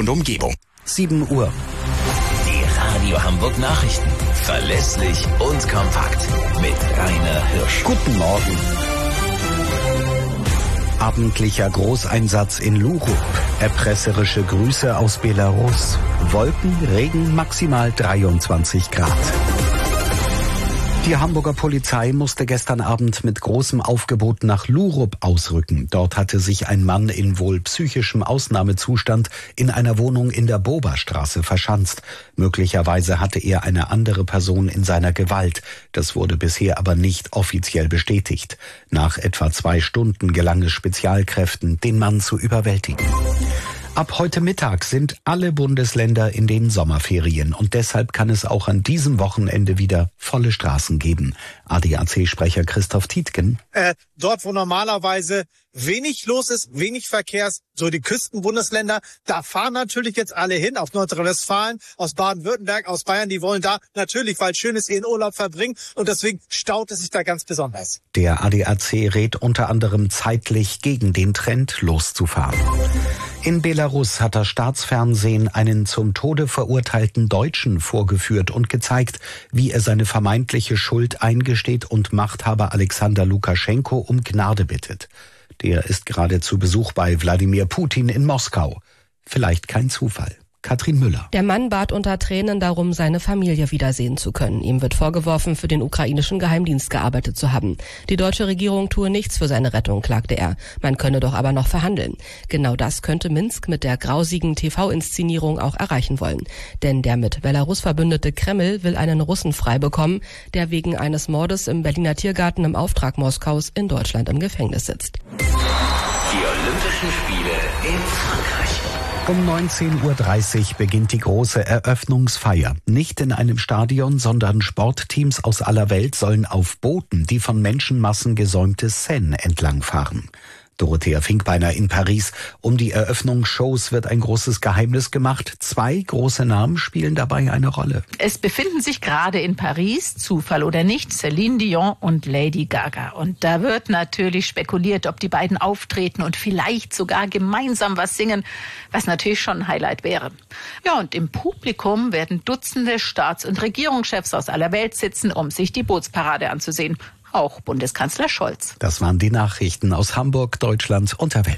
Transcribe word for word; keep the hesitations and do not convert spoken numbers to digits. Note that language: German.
und Umgebung. sieben Uhr. Die Radio Hamburg Nachrichten. Verlässlich und kompakt. Mit Rainer Hirsch. Guten Morgen. Abendlicher Großeinsatz in Lurup. Erpresserische Grüße aus Belarus. Wolken, Regen, maximal dreiundzwanzig Grad. Die Hamburger Polizei musste gestern Abend mit großem Aufgebot nach Lurup ausrücken. Dort hatte sich ein Mann in wohl psychischem Ausnahmezustand in einer Wohnung in der Boberstraße verschanzt. Möglicherweise hatte er eine andere Person in seiner Gewalt. Das wurde bisher aber nicht offiziell bestätigt. Nach etwa zwei Stunden gelang es Spezialkräften, den Mann zu überwältigen. Ab heute Mittag sind alle Bundesländer in den Sommerferien und deshalb kann es auch an diesem Wochenende wieder volle Straßen geben. A D A C-Sprecher Christoph Tietgen. Äh, dort, wo normalerweise wenig los ist, wenig Verkehrs, so die Küstenbundesländer, da fahren natürlich jetzt alle hin, auf Nordrhein-Westfalen, aus Baden-Württemberg, aus Bayern, die wollen da natürlich, weil schön ist, ihren Urlaub verbringen und deswegen staut es sich da ganz besonders. Der A D A C rät unter anderem zeitlich gegen den Trend loszufahren. In Belarus hat das Staatsfernsehen einen zum Tode verurteilten Deutschen vorgeführt und gezeigt, wie er seine vermeintliche Schuld eingesteht und Machthaber Alexander Lukaschenko um Gnade bittet. Der ist gerade zu Besuch bei Wladimir Putin in Moskau. Vielleicht kein Zufall. Katrin Müller. Der Mann bat unter Tränen darum, seine Familie wiedersehen zu können. Ihm wird vorgeworfen, für den ukrainischen Geheimdienst gearbeitet zu haben. Die deutsche Regierung tue nichts für seine Rettung, klagte er. Man könne doch aber noch verhandeln. Genau das könnte Minsk mit der grausigen T V-Inszenierung auch erreichen wollen. Denn der mit Belarus verbündete Kreml will einen Russen frei bekommen, der wegen eines Mordes im Berliner Tiergarten im Auftrag Moskaus in Deutschland im Gefängnis sitzt. Die Olympischen Spiele in Frankreich. Um neunzehn Uhr dreißig beginnt die große Eröffnungsfeier. Nicht in einem Stadion, sondern Sportteams aus aller Welt sollen auf Booten die von Menschenmassen gesäumte Seine entlangfahren. Dorothea Finkbeiner in Paris. Um die Eröffnungsshows wird ein großes Geheimnis gemacht. Zwei große Namen spielen dabei eine Rolle. Es befinden sich gerade in Paris, Zufall oder nicht, Celine Dion und Lady Gaga. Und da wird natürlich spekuliert, ob die beiden auftreten und vielleicht sogar gemeinsam was singen, was natürlich schon ein Highlight wäre. Ja, und im Publikum werden Dutzende Staats- und Regierungschefs aus aller Welt sitzen, um sich die Bootsparade anzusehen. Auch Bundeskanzler Scholz. Das waren die Nachrichten aus Hamburg, Deutschland und der Welt.